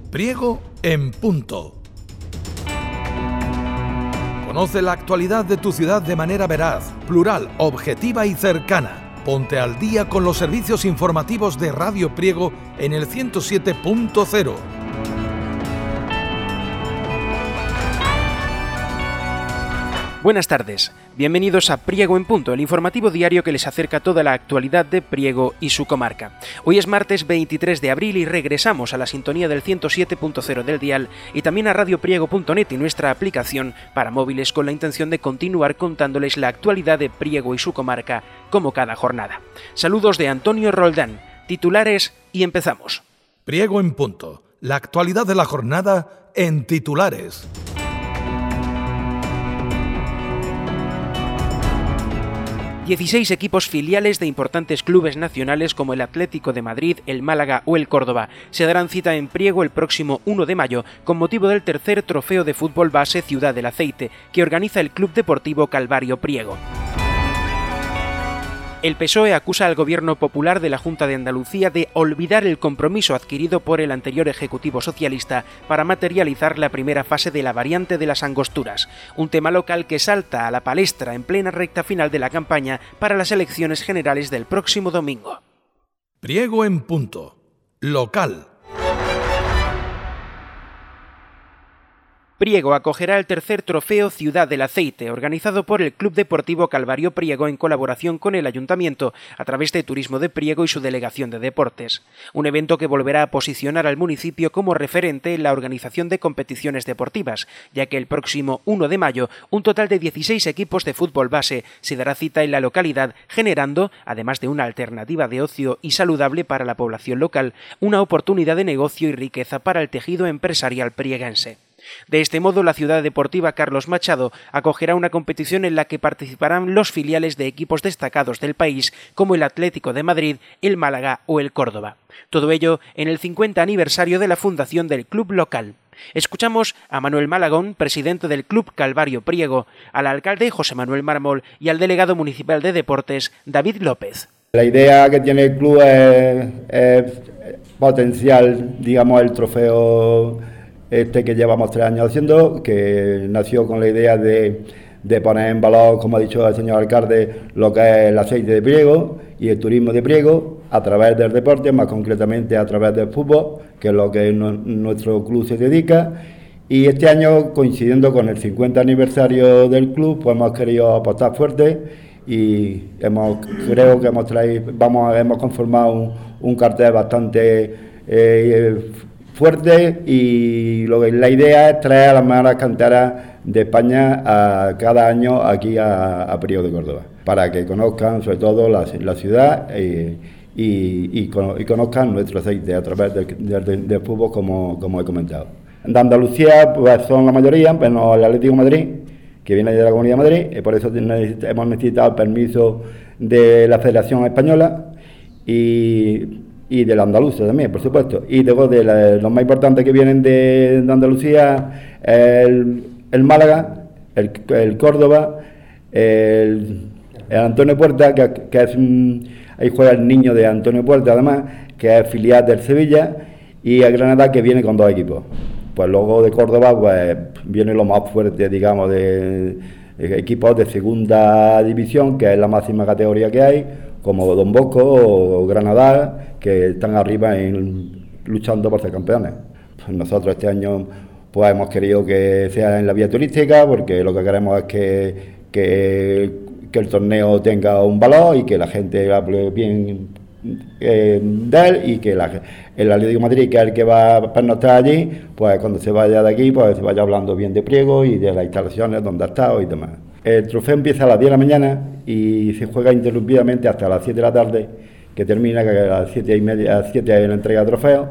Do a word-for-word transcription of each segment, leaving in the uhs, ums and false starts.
Priego en punto. Conoce la actualidad de tu ciudad de manera veraz, plural, objetiva y cercana. Ponte al día con los servicios informativos de Radio Priego en el ciento siete punto cero. Buenas tardes, bienvenidos a Priego en Punto, el informativo diario que les acerca toda la actualidad de Priego y su comarca. Hoy es martes veintitrés de abril y regresamos a la sintonía del ciento siete punto cero del dial y también a radio priego punto net y nuestra aplicación para móviles con la intención de continuar contándoles la actualidad de Priego y su comarca como cada jornada. Saludos de Antonio Roldán, titulares y empezamos. Priego en Punto, la actualidad de la jornada en titulares. dieciséis equipos filiales de importantes clubes nacionales como el Atlético de Madrid, el Málaga o el Córdoba se darán cita en Priego el próximo uno de mayo con motivo del tercer trofeo de fútbol base Ciudad del Aceite que organiza el Club Deportivo Calvario Priego. El P S O E acusa al Gobierno Popular de la Junta de Andalucía de olvidar el compromiso adquirido por el anterior Ejecutivo Socialista para materializar la primera fase de la variante de las Angosturas, un tema local que salta a la palestra en plena recta final de la campaña para las elecciones generales del próximo domingo. Priego en Punto, local. Priego acogerá el tercer trofeo Ciudad del Aceite, organizado por el Club Deportivo Calvario Priego en colaboración con el Ayuntamiento a través de Turismo de Priego y su Delegación de Deportes. Un evento que volverá a posicionar al municipio como referente en la organización de competiciones deportivas, ya que el próximo uno de mayo un total de dieciséis equipos de fútbol base se dará cita en la localidad, generando, además de una alternativa de ocio y saludable para la población local, una oportunidad de negocio y riqueza para el tejido empresarial prieguense. De este modo, la Ciudad Deportiva Carlos Machado acogerá una competición en la que participarán los filiales de equipos destacados del país como el Atlético de Madrid, el Málaga o el Córdoba. Todo ello en el cincuenta aniversario de la fundación del club local. Escuchamos a Manuel Malagón, presidente del Club Calvario Priego, al alcalde José Manuel Mármol y al delegado municipal de deportes David López. La idea que tiene el club es, es potencial, digamos, el trofeo este que llevamos tres años haciendo, que nació con la idea de, de poner en valor, como ha dicho el señor alcalde, lo que es el aceite de Priego y el turismo de Priego a través del deporte, más concretamente a través del fútbol, que es lo que no, nuestro club se dedica. Y este año, coincidiendo con el cincuenta aniversario del club, pues hemos querido apostar fuerte y hemos, creo que hemos traído, vamos, hemos conformado un, un cartel bastante eh, fuerte y lo que la idea es traer a las mejores canteras de España a cada año aquí a, a Priego de Córdoba, para que conozcan sobre todo la, la ciudad eh, y, y, y conozcan nuestro aceite a través del, del, del fútbol, como, como he comentado. De Andalucía pues son la mayoría, menos el Atlético de Madrid, que viene de la Comunidad de Madrid, y por eso hemos necesitado el permiso de la Federación Española y y de la andaluza también, por supuesto. Y luego de la, los más importantes que vienen de, de Andalucía, el, el Málaga, el, el Córdoba, el, el Antonio Puerta, que, que es un, ahí juega el niño de Antonio Puerta, además, que es filial del Sevilla, y el Granada, que viene con dos equipos. Pues luego de Córdoba, pues viene lo más fuerte, digamos, de, de equipos de segunda división, que es la máxima categoría que hay, como Don Bosco o Granada, que están arriba en, luchando por ser campeones. Pues nosotros este año pues hemos querido que sea en la vía turística, porque lo que queremos es que, que, que el torneo tenga un valor y que la gente hable bien eh, de él, y que la, el Atlético de Madrid, que es el que va a pernoctar allí, pues cuando se vaya de aquí, pues se vaya hablando bien de Priego y de las instalaciones donde ha estado y demás. El trofeo empieza a las diez de la mañana y se juega interrumpidamente hasta las siete de la tarde, que termina que a las siete y media, a las siete hay la entrega de trofeos,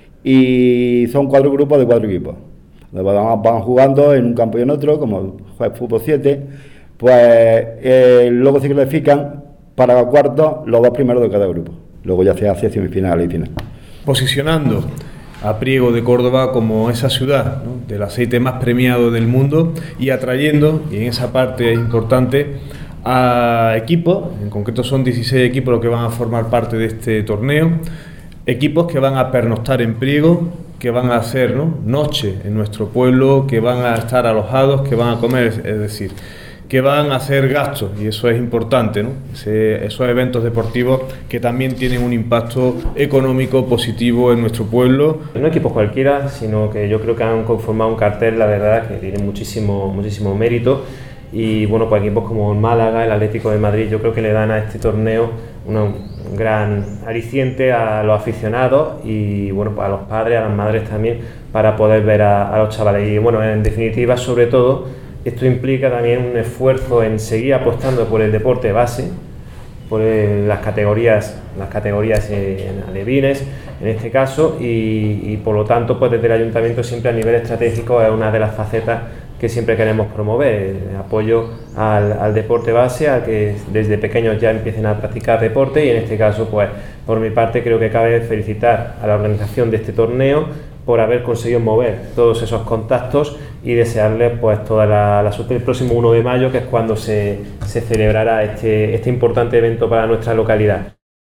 y son cuatro grupos de cuatro equipos. Van, van jugando en un campo y en otro, como juega fútbol siete, pues eh, luego se clasifican para cuartos los dos primeros de cada grupo. Luego ya se hace semifinal y final. Posicionando a Priego de Córdoba como esa ciudad, ¿no?, del aceite más premiado del mundo, y atrayendo, y en esa parte es importante, a equipos, en concreto son dieciséis equipos los que van a formar parte de este torneo, equipos que van a pernoctar en Priego que van a hacer, ¿no?, noche en nuestro pueblo, que van a estar alojados, que van a comer, es decir, que van a hacer gastos, y eso es importante, ¿no? Ese, esos eventos deportivos que también tienen un impacto económico positivo en nuestro pueblo. No equipos cualquiera, sino que yo creo que han conformado un cartel, la verdad, que tiene muchísimo, muchísimo mérito, y bueno, pues equipos como el Málaga, el Atlético de Madrid, yo creo que le dan a este torneo una, un gran aliciente a los aficionados y bueno, pues a los padres, a las madres también, para poder ver a, a los chavales. Y bueno, en definitiva, sobre todo, esto implica también un esfuerzo en seguir apostando por el deporte base, por el, las categorías, las categorías en alevines, en este caso, y, y por lo tanto, pues desde el Ayuntamiento siempre a nivel estratégico es una de las facetas que siempre queremos promover, el apoyo al, al deporte base, a que desde pequeños ya empiecen a practicar deporte, y en este caso, pues por mi parte, creo que cabe felicitar a la organización de este torneo por haber conseguido mover todos esos contactos y desearles pues toda la, la suerte el próximo uno de mayo, que es cuando se, se celebrará este, este importante evento para nuestra localidad.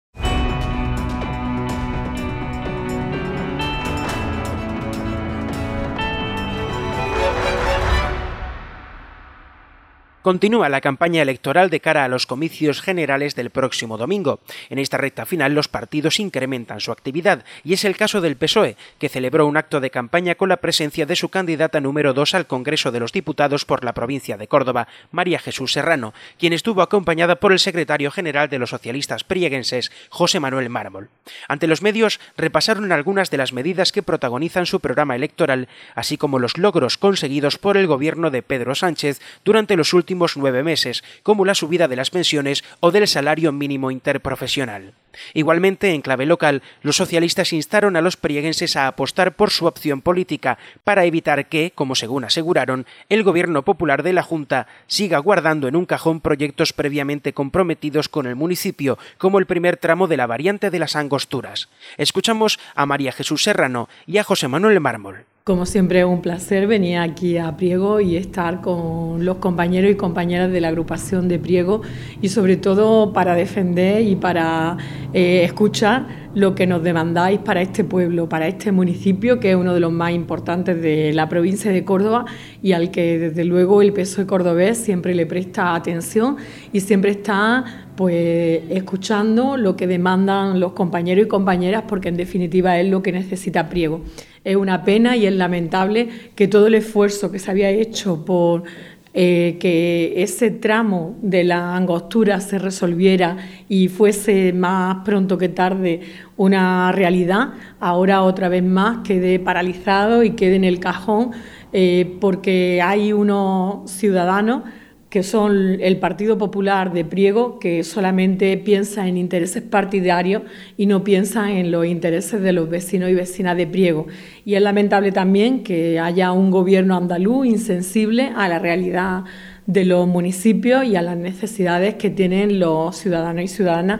Continúa la campaña electoral de cara a los comicios generales del próximo domingo. En esta recta final los partidos incrementan su actividad y es el caso del P S O E, que celebró un acto de campaña con la presencia de su candidata número dos al Congreso de los Diputados por la provincia de Córdoba, María Jesús Serrano, quien estuvo acompañada por el secretario general de los socialistas prieguenses, José Manuel Mármol. Ante los medios repasaron algunas de las medidas que protagonizan su programa electoral, así como los logros conseguidos por el gobierno de Pedro Sánchez durante los últimos nueve meses, como la subida de las pensiones o del salario mínimo interprofesional. Igualmente, en clave local, los socialistas instaron a los prieguenses a apostar por su opción política para evitar que, como según aseguraron, el gobierno popular de la Junta siga guardando en un cajón proyectos previamente comprometidos con el municipio, como el primer tramo de la variante de las Angosturas. Escuchamos a María Jesús Serrano y a José Manuel Mármol. Como siempre es un placer venir aquí a Priego y estar con los compañeros y compañeras de la agrupación de Priego, y sobre todo para defender y para eh, escuchar lo que nos demandáis para este pueblo, para este municipio, que es uno de los más importantes de la provincia de Córdoba y al que desde luego el P S O E cordobés siempre le presta atención y siempre está pues escuchando lo que demandan los compañeros y compañeras, porque en definitiva es lo que necesita Priego. Es una pena y es lamentable que todo el esfuerzo que se había hecho por eh, que ese tramo de la Angostura se resolviera y fuese más pronto que tarde una realidad, ahora otra vez más quede paralizado y quede en el cajón, eh, porque hay unos ciudadanos que son el Partido Popular de Priego, que solamente piensa en intereses partidarios y no piensa en los intereses de los vecinos y vecinas de Priego. Y es lamentable también que haya un gobierno andaluz insensible a la realidad de los municipios y a las necesidades que tienen los ciudadanos y ciudadanas,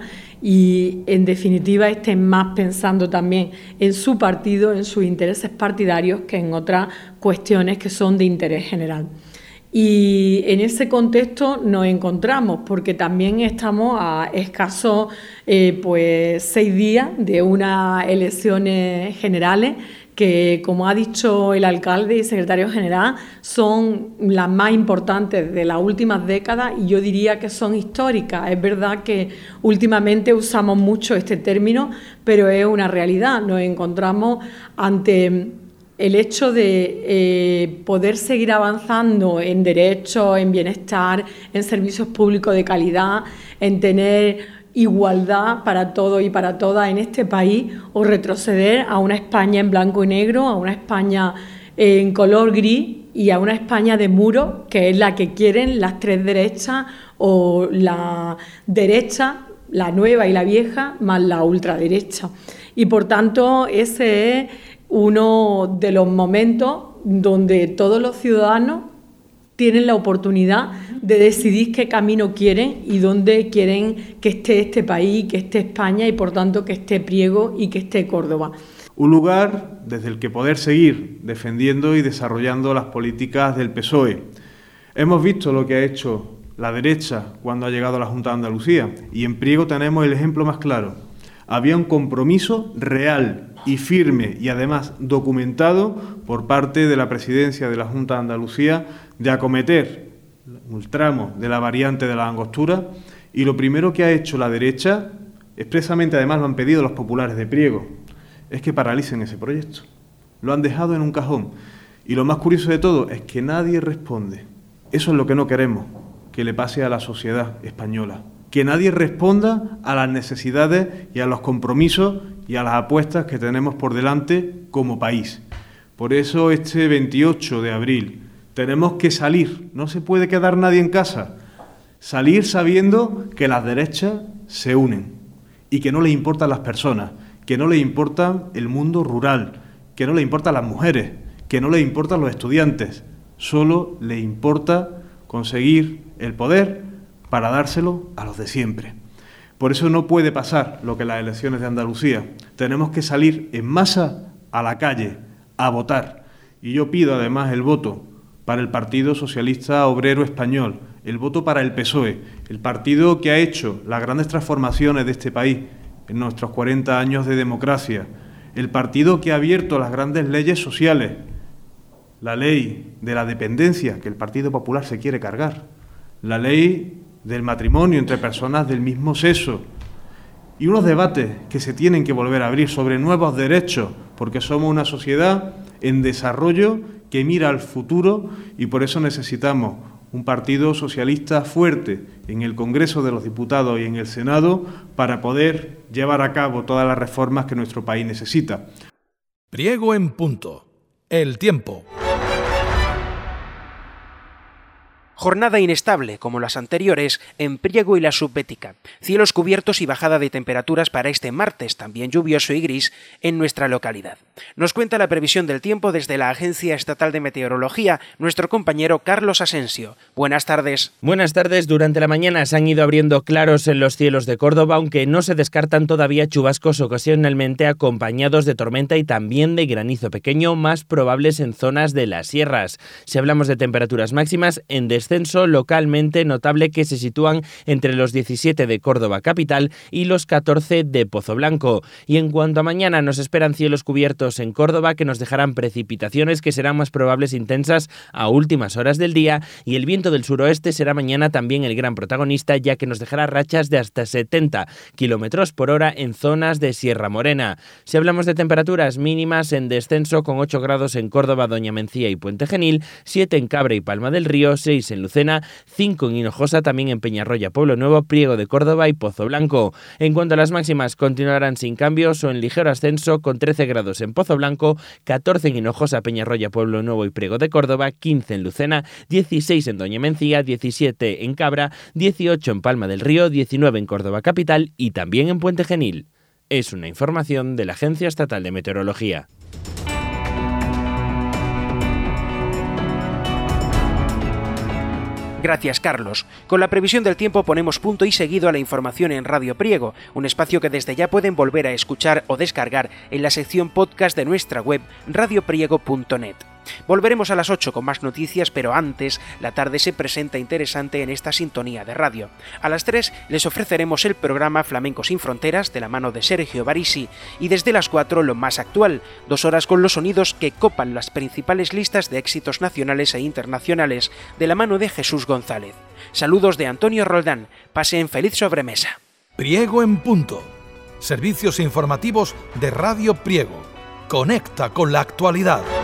y en definitiva estén más pensando también en su partido, en sus intereses partidarios, que en otras cuestiones que son de interés general. Y en ese contexto nos encontramos, porque también estamos a escasos eh, pues seis días de unas elecciones generales que, como ha dicho el alcalde y secretario general, son las más importantes de las últimas décadas y yo diría que son históricas. Es verdad que últimamente usamos mucho este término, pero es una realidad. Nos encontramos ante el hecho de eh, poder seguir avanzando en derechos, en bienestar, en servicios públicos de calidad, en tener igualdad para todos y para todas en este país, o retroceder a una España en blanco y negro, a una España en color gris y a una España de muro, que es la que quieren las tres derechas, o la derecha, la nueva y la vieja, más la ultraderecha. Y por tanto ese es uno de los momentos donde todos los ciudadanos tienen la oportunidad de decidir qué camino quieren y dónde quieren que esté este país, que esté España y por tanto que esté Priego y que esté Córdoba. Un lugar desde el que poder seguir defendiendo y desarrollando las políticas del P S O E. Hemos visto lo que ha hecho la derecha cuando ha llegado a la Junta de Andalucía y en Priego tenemos el ejemplo más claro. había un compromiso real y firme y además documentado por parte de la Presidencia de la Junta de Andalucía de acometer el tramo de la variante de la Angostura, y lo primero que ha hecho la derecha, expresamente además lo han pedido los populares de Priego, es que paralicen ese proyecto. Lo han dejado en un cajón. Y lo más curioso de todo es que nadie responde. Eso es lo que no queremos que le pase a la sociedad española. Que nadie responda a las necesidades y a los compromisos y a las apuestas que tenemos por delante como país. Por eso este veintiocho de abril tenemos que salir. No se puede quedar nadie en casa. Salir sabiendo que las derechas se unen y que no les importan las personas, que no les importa el mundo rural, que no les importan las mujeres, que no les importan los estudiantes, solo les importa conseguir el poder para dárselo a los de siempre. Por eso no puede pasar lo que en las elecciones de Andalucía. Tenemos que salir en masa a la calle, a votar. Y yo pido además el voto para el Partido Socialista Obrero Español, el voto para el P S O E, el partido que ha hecho las grandes transformaciones de este país en nuestros cuarenta años de democracia, el partido que ha abierto las grandes leyes sociales, la ley de la dependencia que el Partido Popular se quiere cargar, la ley del matrimonio entre personas del mismo sexo y unos debates que se tienen que volver a abrir sobre nuevos derechos, porque somos una sociedad en desarrollo que mira al futuro y por eso necesitamos un partido socialista fuerte en el Congreso de los Diputados y en el Senado para poder llevar a cabo todas las reformas que nuestro país necesita. Priego en punto. El tiempo. Jornada inestable, como las anteriores, en Priego y la Subbética. Cielos cubiertos y bajada de temperaturas para este martes, también lluvioso y gris, en nuestra localidad. Nos cuenta la previsión del tiempo desde la Agencia Estatal de Meteorología, nuestro compañero Carlos Asensio. Buenas tardes. Buenas tardes. Durante la mañana se han ido abriendo claros en los cielos de Córdoba, aunque no se descartan todavía chubascos ocasionalmente acompañados de tormenta y también de granizo pequeño, más probables en zonas de las sierras. Si hablamos de temperaturas máximas, en descenso localmente notable que se sitúan entre los diecisiete de Córdoba capital y los catorce de Pozoblanco. Y en cuanto a mañana, nos esperan cielos cubiertos en Córdoba que nos dejarán precipitaciones que serán más probables intensas a últimas horas del día, y el viento del suroeste será mañana también el gran protagonista, ya que nos dejará rachas de hasta setenta kilómetros por hora en zonas de Sierra Morena. Si hablamos de temperaturas mínimas, en descenso con ocho grados en Córdoba, Doña Mencía y Puente Genil, siete en Cabra y Palma del Río, seis en Lucena, cinco en Hinojosa, también en Peñarroya, Pueblo Nuevo, Priego de Córdoba y Pozoblanco. En cuanto a las máximas, continuarán sin cambios o en ligero ascenso, con trece grados en Pozoblanco, catorce en Hinojosa, Peñarroya, Pueblo Nuevo y Priego de Córdoba, quince en Lucena, dieciséis en Doña Mencía, diecisiete en Cabra, dieciocho en Palma del Río, diecinueve en Córdoba capital y también en Puente Genil. Es una información de la Agencia Estatal de Meteorología. Gracias, Carlos. Con la previsión del tiempo ponemos punto y seguido a la información en Radio Priego, un espacio que desde ya pueden volver a escuchar o descargar en la sección podcast de nuestra web radio priego punto net. Volveremos a las ocho con más noticias, pero antes, la tarde se presenta interesante en esta sintonía de radio. A las tres les ofreceremos el programa Flamenco sin Fronteras, de la mano de Sergio Barisi, y desde las cuatro lo más actual, dos horas con los sonidos que copan las principales listas de éxitos nacionales e internacionales, de la mano de Jesús González. Saludos de Antonio Roldán, pasen feliz sobremesa. Priego en punto. Servicios informativos de Radio Priego. Conecta con la actualidad.